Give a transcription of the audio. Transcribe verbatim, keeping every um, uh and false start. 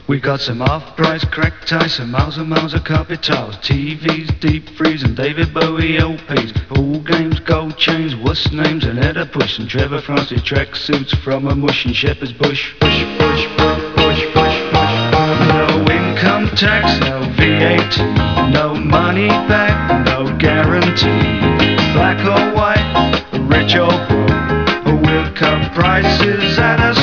We got some off-price crack ties, some miles and miles of carpet tiles, T Vs, deep freeze and David Bowie L Ps, pool games, gold chains, wuss names and header push, and Trevor Francis track suits from a mush and shepherd's bush. Push, push, push, push, push, push. No income tax, no V A T, no money back, no guarantee. Black or white, rich or poor, we'll cut prices at a